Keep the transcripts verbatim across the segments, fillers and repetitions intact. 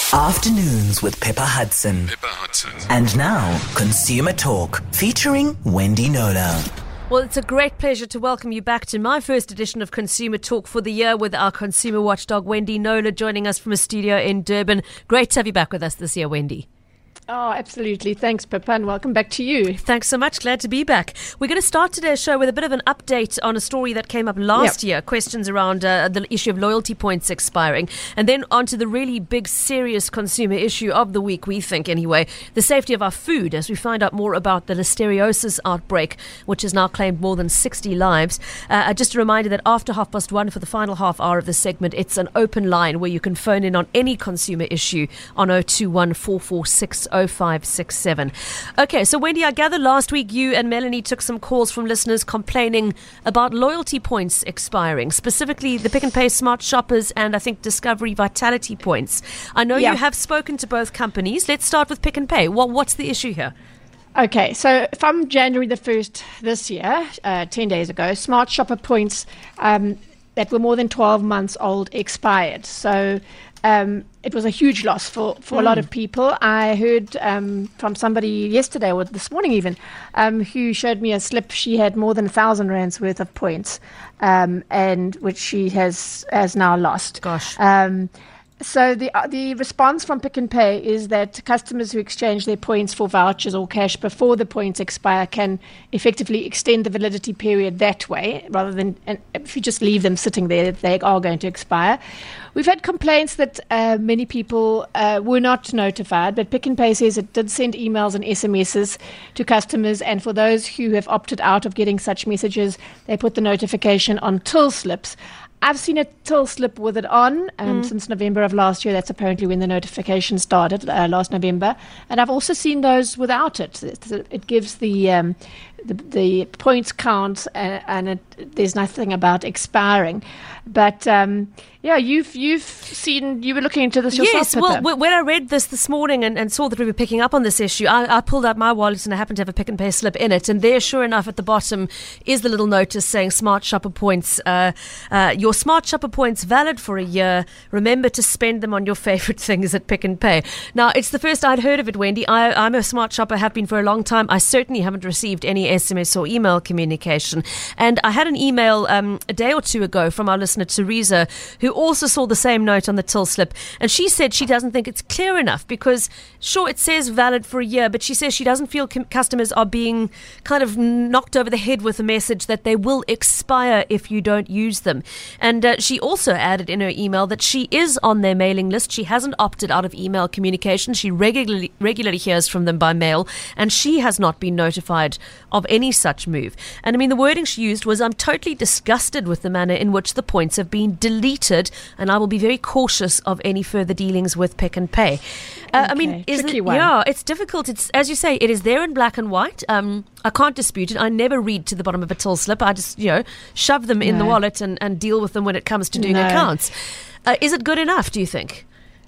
Afternoons with Pippa Hudson. Pippa Hudson. And now, Consumer Talk, featuring Wendy Knowler. Well, it's a great pleasure to welcome you back to my first edition of Consumer Talk for the year with our consumer watchdog, Wendy Knowler, joining us from a studio in Durban. Great to have you back with us this year, Wendy. Oh, absolutely. Thanks, Pippa, and welcome back to you. Thanks so much. Glad to be back. We're going to start today's show with a bit of an update on a story that came up last yep. year, questions around uh, the issue of loyalty points expiring, and then onto the really big, serious consumer issue of the week, we think anyway, the safety of our food, as we find out more about the listeriosis outbreak, which has now claimed more than sixty lives. Uh, just a reminder that after half past one for the final half hour of the segment, it's an open line where you can phone in on any consumer issue on oh two one, four four six oh five six seven. Okay, so Wendy, I gather last week you and Melanie took some calls from listeners complaining about loyalty points expiring, specifically the Pick n Pay Smart Shoppers and I think Discovery Vitality points. I know yeah. you have spoken to both companies. Let's start with Pick n Pay. What, what's the issue here? Okay, so from January the first this year, uh, ten days ago, Smart Shopper points um, that were more than twelve months old expired. So Um, it was a huge loss for, for mm. a lot of people. I heard um, from somebody yesterday or this morning even um, who showed me a slip. She had more than a thousand rands worth of points, um, and which she has has now lost. Gosh. Um, So the uh, the response from Pick n Pay is that customers who exchange their points for vouchers or cash before the points expire can effectively extend the validity period that way, rather than and if you just leave them sitting there, they are going to expire. We've had complaints that uh, many people uh, were not notified, but Pick n Pay says it did send emails and S M Ses to customers, and for those who have opted out of getting such messages, they put the notification on till slips. I've seen a till slip with it on um, mm. since November of last year. That's apparently when the notification started, uh, last November. And I've also seen those without it. It, it gives the, um, the the points count, uh, and it, there's nothing about expiring. But um, yeah, you've you've seen, you were looking into this yourself. Yes, well, Pippa. When I read this this morning and, and saw that we were picking up on this issue, I, I pulled out my wallet and I happened to have a Pick n Pay slip in it. And there, sure enough, at the bottom is the little notice saying Smart Shopper points. Uh, uh, your Smart Shopper points valid for a year. Remember to spend them on your favourite things at Pick n Pay. Now, it's the first I'd heard of it, Wendy. I, I'm a Smart Shopper, have been for a long time. I certainly haven't received any S M S or email communication. And I had an email um, a day or two ago from our listener, Teresa, who also saw the same note on the till slip. And she said she doesn't think it's clear enough because, sure, it says valid for a year, but she says she doesn't feel com- customers are being kind of knocked over the head with a message that they will expire if you don't use them. And uh, she also added in her email that she is on their mailing list. She hasn't opted out of email communication. She regularly regularly hears from them by mail, and she has not been notified of any such move. And I mean, the wording she used was, I'm totally disgusted with the manner in which the points have been deleted, and I will be very cautious of any further dealings with Pick n Pay. Uh, okay. I mean, is Tricky it, one. yeah, it's difficult. It's, as you say, it is there in black and white. Um, I can't dispute it. I never read to the bottom of a till slip. I just, you know, shove them in no. the wallet and, and deal with them when it comes to doing no. accounts. Uh, is it good enough, do you think?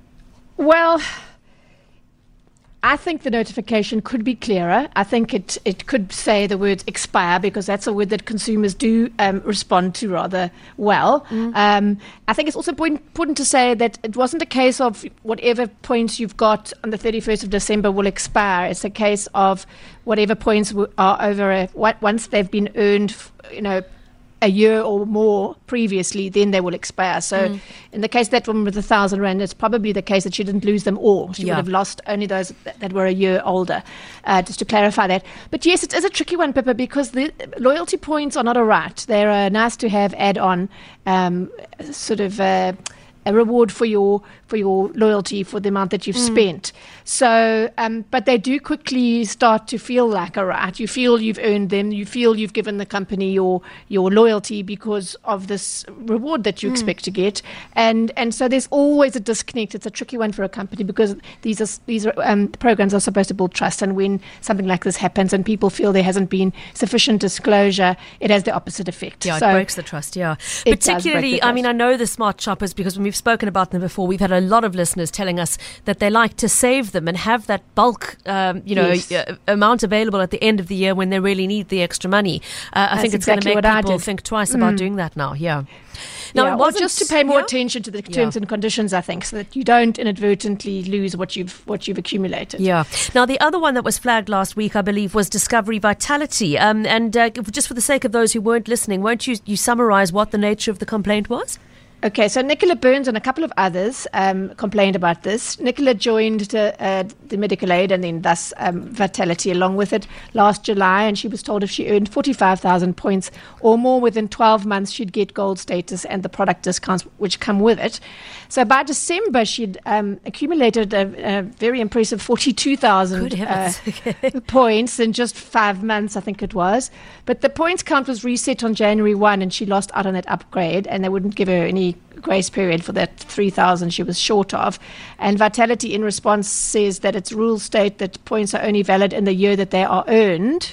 Well, I think the notification could be clearer. I think it, it could say the word expire, because that's a word that consumers do um, respond to rather well. Mm. Um, I think it's also important to say that it wasn't a case of whatever points you've got on the thirty-first of December will expire. It's a case of whatever points are over a, once they've been earned, you know, a year or more previously, then they will expire. So mm. in the case of that woman with a thousand rand, it's probably the case that she didn't lose them all. She yeah. would have lost only those that, that were a year older, uh, just to clarify that. But yes, it is a tricky one, Pippa, because the loyalty points are not a right. They're a nice to have add-on, um, sort of uh, a reward for your for your loyalty, for the amount that you've mm. spent. So, um, but they do quickly start to feel like a right. You feel you've earned them. You feel you've given the company your your loyalty because of this reward that you mm. expect to get. And and so there's always a disconnect. It's a tricky one for a company, because these are these are, um, programs are supposed to build trust. And when something like this happens and people feel there hasn't been sufficient disclosure, it has the opposite effect. Yeah, so it breaks the trust. Yeah, particularly. The trust. I mean, I know the Smart Shoppers because when we we've spoken about them before. We've had a lot of listeners telling us that they like to save them and have that bulk, um, you know, Yes. uh, amount available at the end of the year when they really need the extra money. Uh, I think it's exactly going to what I make people did. think twice about Mm. doing that now. Yeah. Now, yeah, it or wasn't- just to pay more yeah? attention to the terms Yeah. and conditions, I think, so that you don't inadvertently lose what you've what you've accumulated. Yeah. Now, the other one that was flagged last week, I believe, was Discovery Vitality. Um, and uh, just for the sake of those who weren't listening, won't you, you summarize what the nature of the complaint was? Okay, so Nicola Burns and a couple of others um, complained about this. Nicola joined uh, uh, the medical aid and then thus um, Vitality along with it last July, and she was told if she earned forty-five thousand points or more within twelve months, she'd get gold status and the product discounts which come with it. So by December, she'd um, accumulated a, a very impressive forty-two thousand Good uh, heavens. points in just five months, I think it was. But the points count was reset on January first, and she lost out on that upgrade, and they wouldn't give her any grace period for that three thousand she was short of. And Vitality in response says that its rules state that points are only valid in the year that they are earned.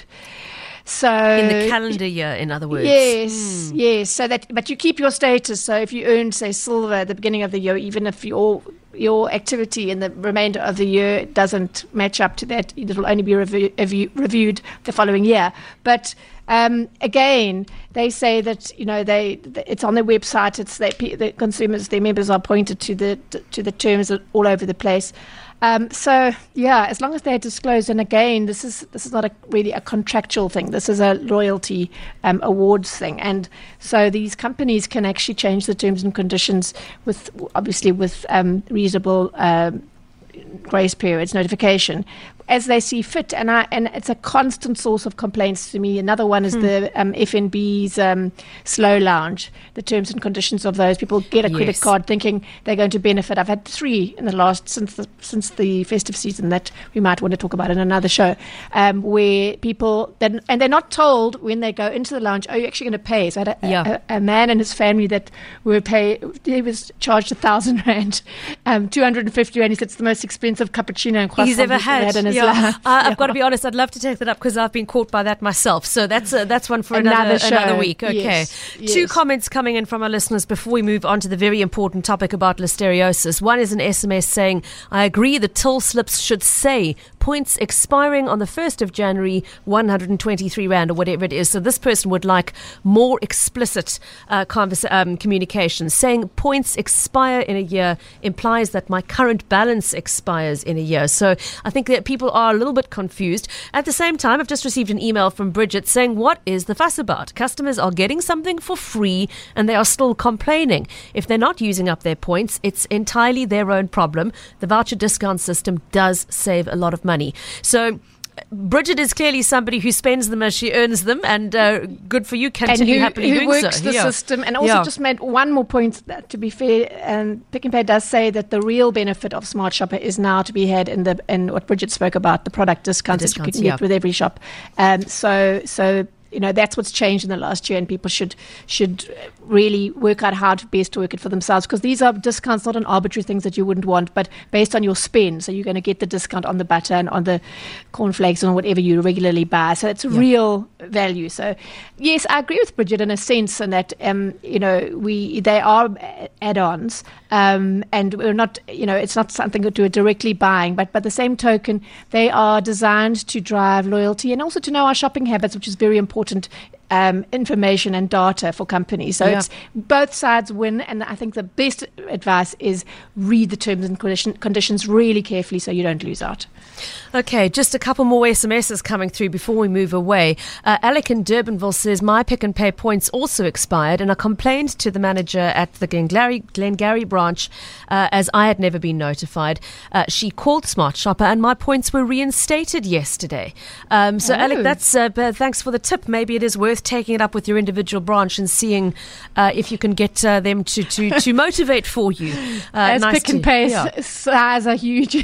So In the calendar year, in other words. Yes, yes. So that, but you keep your status. So if you earned, say, silver at the beginning of the year, even if your your activity in the remainder of the year doesn't match up to that, it will only be revu- revu- reviewed the following year. But um, again, they say that you know they it's on their website. It's they, the consumers, their members are pointed to the to the terms all over the place. Um, so yeah, as long as they're disclosed, and again, this is this is not a, really a contractual thing. This is a loyalty um, awards thing, and so these companies can actually change the terms and conditions with obviously with um, reasonable um, grace periods, notification, as they see fit. And I and it's a constant source of complaints to me. Another one is hmm. the um, F N B's um, slow lounge. The terms and conditions of those, people get a yes. credit card thinking they're going to benefit. I've had three in the last since the since the festive season that we might want to talk about in another show, um, where people then and they're not told when they go into the lounge, oh, you're actually going to pay. So I had a, yeah. a, a man and his family that were pay. He was charged a thousand rand, um, two hundred and fifty rand. He said it's the most expensive cappuccino and croissant he's ever had. had in his yeah. life. I, I've yeah. got to be honest, I'd love to take that up because I've been caught by that myself. So that's uh, that's one for another another, another week. Okay. Yes. Two yes. comments coming in from our listeners before we move on to the very important topic about listeriosis. One is an S M S saying, I agree the till slips should say points expiring on the first of January, one hundred twenty-three rand or whatever it is. So this person would like more explicit uh, converse, um, communication. Saying points expire in a year implies that my current balance expires in a year. So I think that people are a little bit confused. At the same time, I've just received an email from Bridget saying, what is the fuss about? Customers are getting something for free and they are still complaining. If they're not using up their points, it's entirely their own problem. The voucher discount system does save a lot of money. So Bridget is clearly somebody who spends them as she earns them, and uh, good for you. Continue and who, happily who doing works so. the yeah. system. And also yeah. just made one more point, that, to be fair, and Pick n Pay does say that the real benefit of Smart Shopper is now to be had in the in what Bridget spoke about, the product discounts, the discounts that you can yeah. get with every shop. Um, so so. You know, that's what's changed in the last year, and people should should really work out how to best work it for themselves, because these are discounts, not on arbitrary things that you wouldn't want, but based on your spend. So you're going to get the discount on the butter and on the cornflakes and whatever you regularly buy. So it's yeah. real value. So yes, I agree with Bridget in a sense, in that um, you know we they are add-ons, um, and we're not you know it's not something that we're directly buying, but by the same token, they are designed to drive loyalty and also to know our shopping habits, which is very important. Important um, information and data for companies. So yeah. it's both sides win, and I think the best advice is read the terms and condition, conditions really carefully so you don't lose out. Okay, just a couple more S M Ses coming through before we move away. Uh, Alec in Durbanville says, my Pick n Pay points also expired, and I complained to the manager at the Glengarry, Glengarry branch uh, as I had never been notified. Uh, she called Smart Shopper and my points were reinstated yesterday. Um, so, oh. Alec, that's uh, thanks for the tip. Maybe it is worth taking it up with your individual branch and seeing uh, if you can get uh, them to, to, to motivate for you. Uh, As nice Pick n to, Pay yeah. size a huge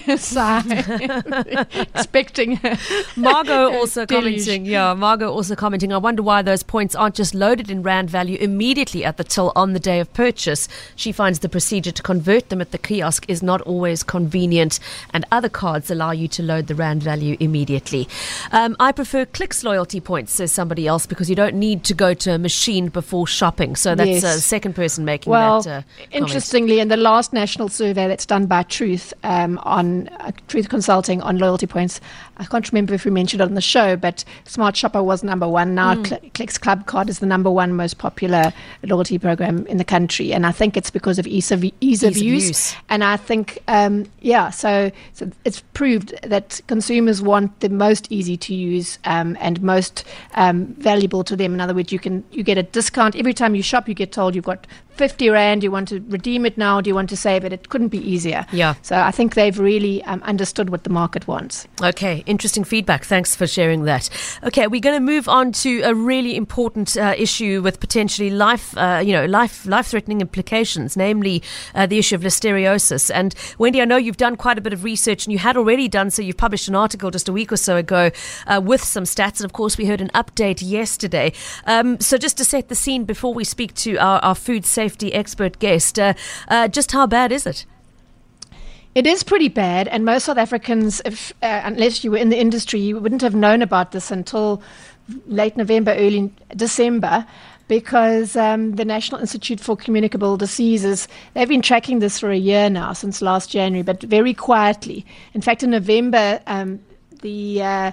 sigh. Expecting Margot also deluge. commenting yeah Margot also commenting I wonder why those points aren't just loaded in rand value immediately at the till on the day of purchase. She finds the procedure to convert them at the kiosk is not always convenient, and other cards allow you to load the rand value immediately. um, I prefer Clicks loyalty points, says somebody else, because you don't don't need to go to a machine before shopping. So that's Yes. a second person making Well, that uh, interestingly, in the last national survey that's done by Truth um, on uh, Truth Consulting on loyalty points, I can't remember if we mentioned it on the show, but Smart Shopper was number one. Now Mm. Cl- Clicks Club Card is the number one most popular loyalty program in the country, and I think it's because of ease of ease, Ease of of use. use. And I think, um, yeah, so so it's proved that consumers want the most easy to use um, and most um, valuable to them. In other words, you can you get a discount every time you shop. You get told you've got fifty rand. You want to redeem it now? Do you want to save it? It couldn't be easier. Yeah. So I think they've really um, understood what the market wants. Okay, interesting feedback. Thanks for sharing that. Okay, we're going to move on to a really important uh, issue with potentially life, uh, you know, life, life-threatening implications, namely uh, the issue of listeriosis. And Wendy, I know you've done quite a bit of research, and you had already done so. You've published an article just a week or so ago uh, with some stats, and of course, we heard an update yesterday. Um, so, just to set the scene before we speak to our, our food safety expert guest, uh, uh, just how bad is it? It is pretty bad, and most South Africans, if, uh, unless you were in the industry, you wouldn't have known about this until late November, early December, because um, the National Institute for Communicable Diseases, they've been tracking this for a year now, since last January, but very quietly. In fact, in November, um, the uh,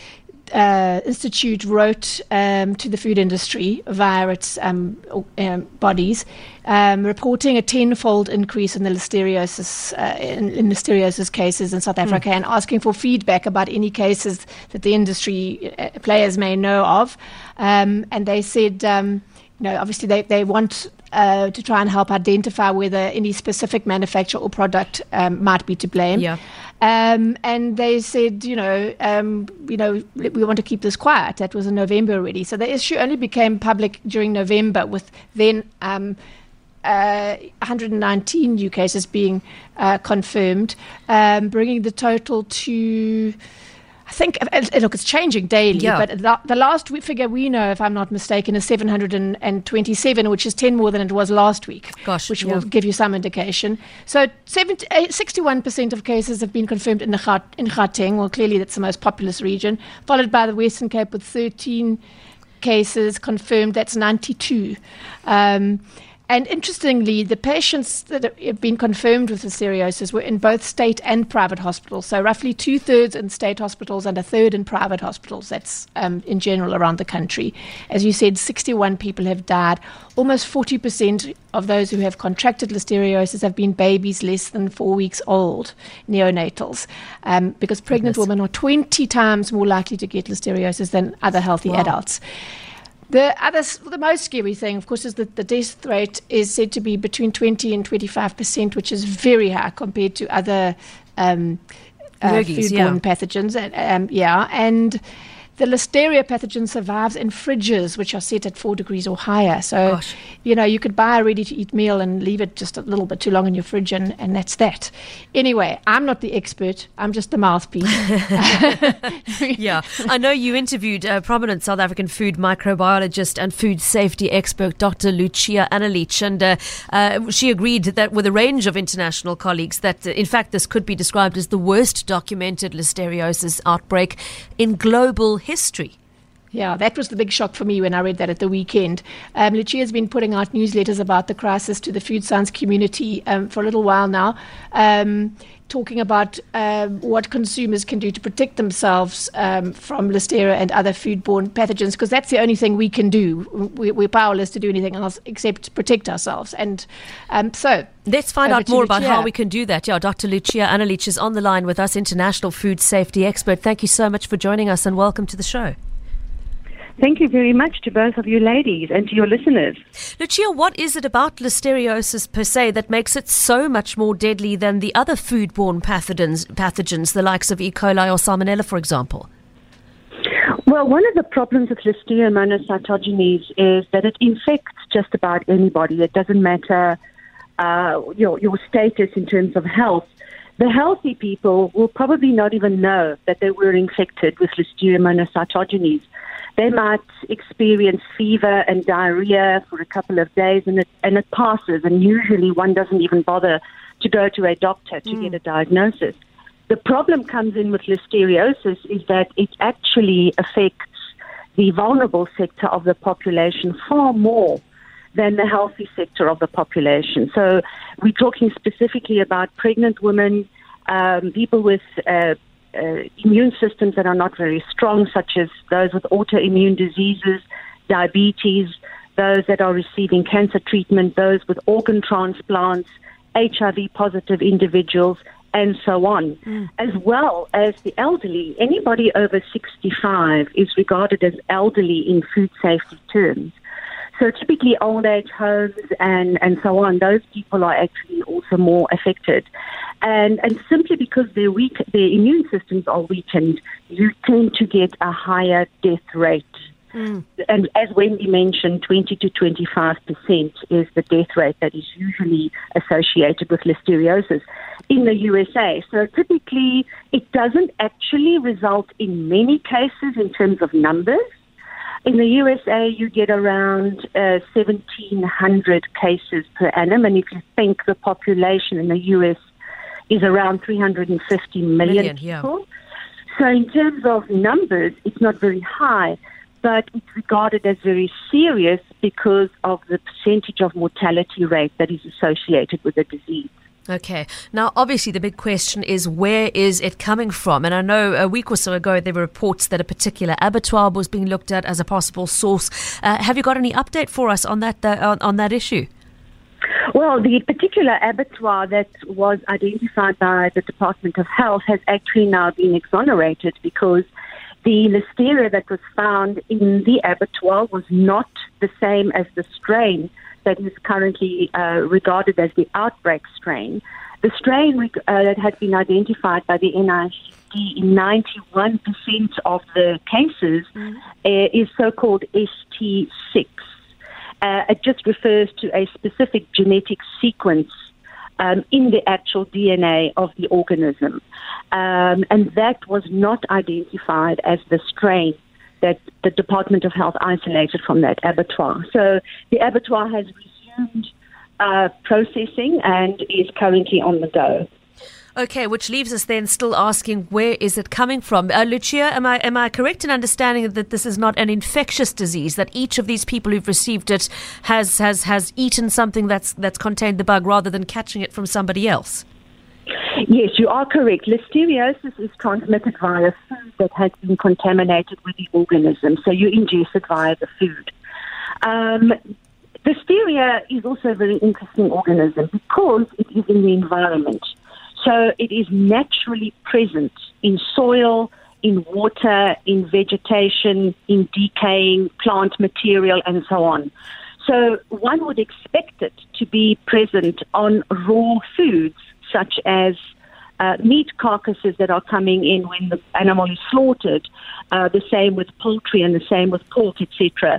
uh, Institute wrote um, to the food industry via its um, um, bodies, um, reporting a tenfold increase in the listeriosis uh, in, in listeriosis cases in South Africa, mm. and asking for feedback about any cases that the industry uh, players may know of. Um, and they said, um, you know, obviously they they want uh, to try and help identify whether any specific manufacturer or product um, might be to blame. Yeah. Um, and they said, you know, um, you know, we want to keep this quiet. That was in November already. So the issue only became public during November, with then um, uh, one hundred nineteen new cases being uh, confirmed, um, bringing the total to, I think, uh, look, it's changing daily, Yeah. but the, the last we- figure we know, if I'm not mistaken, is seven hundred twenty-seven, which is ten more than it was last week. Gosh, which yeah. will give you some indication. So seventy, sixty-one percent of cases have been confirmed in the Gaut- in Gauteng. Well, clearly that's the most populous region, followed by the Western Cape with thirteen cases confirmed. That's ninety-two. Um, And interestingly, the patients that have been confirmed with listeriosis were in both state and private hospitals. So roughly two-thirds in state hospitals and a third in private hospitals. That's um, in general around the country. As you said, sixty-one people have died. Almost forty percent of those who have contracted listeriosis have been babies less than four weeks old, neonatals, um, because pregnant Goodness. women are twenty times more likely to get listeriosis than other healthy Wow. adults. The other, the most scary thing, of course, is that the death rate is said to be between twenty and twenty-five percent, which is very high compared to other um, uh, Lurgies, foodborne yeah. pathogens. And, Um, yeah, and the Listeria pathogen survives in fridges, which are set at four degrees or higher. So, Gosh. you know, you could buy a ready-to-eat meal and leave it just a little bit too long in your fridge, and, and that's that. Anyway, I'm not the expert. I'm just the mouthpiece. Yeah, I know you interviewed a prominent South African food microbiologist and food safety expert, Doctor Lucia Analich, and uh, uh, she agreed that with a range of international colleagues that, uh, in fact, this could be described as the worst documented listeriosis outbreak in global history. Yeah, that was the big shock for me when I read that at the weekend. Um, Lucia has been putting out newsletters about the crisis to the food science community um, for a little while now, um, talking about um, what consumers can do to protect themselves um, from Listeria and other foodborne pathogens, because that's the only thing we can do. We, we're powerless to do anything else except protect ourselves. And um, so... Let's find Over out to more about Lucia. how we can do that. Yeah, Doctor Lucia Analich is on the line with us, international food safety expert. Thank you so much for joining us, and welcome to the show. Thank you very much to both of you ladies and to your listeners. Lucia, what is it about listeriosis per se that makes it so much more deadly than the other foodborne pathogens, pathogens, the likes of E. coli or Salmonella, for example? Well, one of the problems with Listeria monocytogenes is that it infects just about anybody. It doesn't matter uh, your, your status in terms of health. The healthy people will probably not even know that they were infected with Listeria monocytogenes. They might experience fever and diarrhea for a couple of days, and it, and it passes, and usually one doesn't even bother to go to a doctor to mm. get a diagnosis. The problem comes in with listeriosis is that it actually affects the vulnerable sector of the population far more than the healthy sector of the population. So we're talking specifically about pregnant women, um, people with uh, uh, immune systems that are not very strong, such as those with autoimmune diseases, diabetes, those that are receiving cancer treatment, those with organ transplants, H I V-positive individuals, and so on, mm. as well as the elderly. Anybody over sixty-five is regarded as elderly in food safety terms. So typically old age homes and, and so on, those people are actually also more affected. And and simply because their weak, their immune systems are weakened, you tend to get a higher death rate. Mm. And as Wendy mentioned, twenty to twenty-five percent is the death rate that is usually associated with listeriosis in the U S A. So typically it doesn't actually result in many cases in terms of numbers. In the U S A, you get around uh, seventeen hundred cases per annum. And if you think the population in the U S is around three hundred fifty million, million people. Yeah. So in terms of numbers, it's not very high, but it's regarded as very serious because of the percentage of mortality rate that is associated with the disease. Okay. Now, obviously, the big question is, where is it coming from? And I know a week or so ago, there were reports that a particular abattoir was being looked at as a possible source. Uh, have you got any update for us on that uh, on, on that issue? Well, the particular abattoir that was identified by the Department of Health has actually now been exonerated because the listeria that was found in the abattoir was not the same as the strain that is currently uh, regarded as the outbreak strain. The strain uh, that had been identified by the N I C D in ninety-one percent of the cases mm. uh, is so-called S T six. Uh, it just refers to a specific genetic sequence um, in the actual D N A of the organism. Um, and that was not identified as the strain that the Department of Health isolated from that abattoir. So the abattoir has resumed uh, processing and is currently on the go. Okay, which leaves us then still asking, where is it coming from? Uh, Lucia, am I am I correct in understanding that this is not an infectious disease, that each of these people who've received it has has, has eaten something that's that's contained the bug rather than catching it from somebody else? Yes, you are correct. Listeriosis is transmitted via food that has been contaminated with the organism, so you ingest it via the food. Um, Listeria is also a very interesting organism because it is in the environment. So it is naturally present in soil, in water, in vegetation, in decaying plant material, and so on. So one would expect it to be present on raw foods, such as uh, meat carcasses that are coming in when the animal is slaughtered, uh, the same with poultry and the same with pork, et cetera.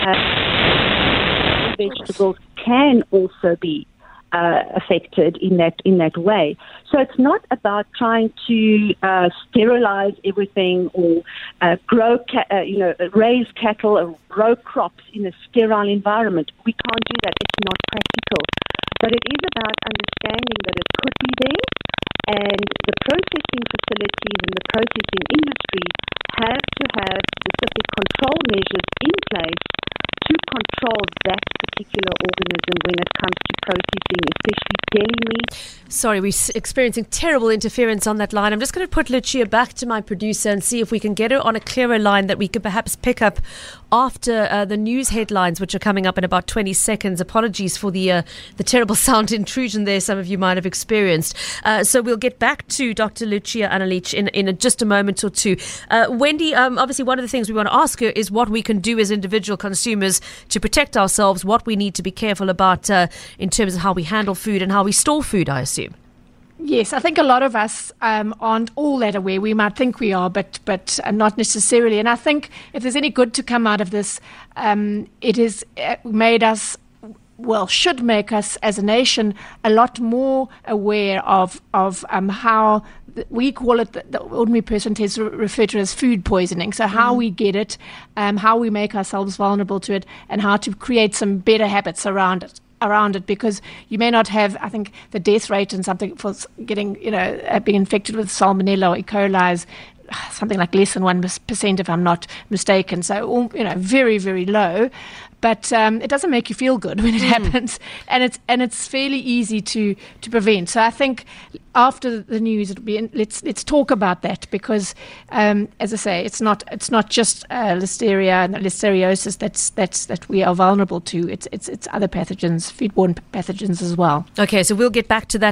Uh, vegetables can also be Uh, affected in that in that way. So it's not about trying to uh, sterilize everything or uh, grow, ca- uh, you know, raise cattle or grow crops in a sterile environment. We can't do that. It's not practical. But it is about understanding that it could be there, and the processing facilities and the processing industry have to have specific control measures in place to control that particular organism when it comes to processing, especially dairy meat. Sorry, we're experiencing terrible interference on that line. I'm just going to put Lucia back to my producer and see if we can get her on a clearer line that we could perhaps pick up after uh, the news headlines, which are coming up in about twenty seconds. Apologies for the uh, the terrible sound intrusion there some of you might have experienced. Uh, so we'll get back to Doctor Lucia Analich in, in a, just a moment or two. Uh, Wendy, um, obviously one of the things we want to ask her is what we can do as individual consumers to protect ourselves, what we need to be careful about uh, in terms of how we handle food and how we store food, I assume. Yes, I think a lot of us um, aren't all that aware. We might think we are, but but uh, not necessarily. And I think if there's any good to come out of this, um, it has made us, well, should make us as a nation a lot more aware of of um, how th- we call it, the, the ordinary person tends to refer to it as food poisoning. So how mm. we get it, um, how we make ourselves vulnerable to it, and how to create some better habits around it. around it, because you may not have, I think, the death rate and something for getting, you know, uh, being infected with salmonella or E. coli is something like less than one percent, if I'm not mistaken. So, you know, very, very low. But um, it doesn't make you feel good when it mm. happens, and it's and it's fairly easy to, to prevent. So I think after the news, it'll be let's let's talk about that, because um, as I say, it's not it's not just uh, listeria and listeriosis that's that's that we are vulnerable to. It's it's it's other pathogens, foodborne pathogens as well. Okay, so we'll get back to that.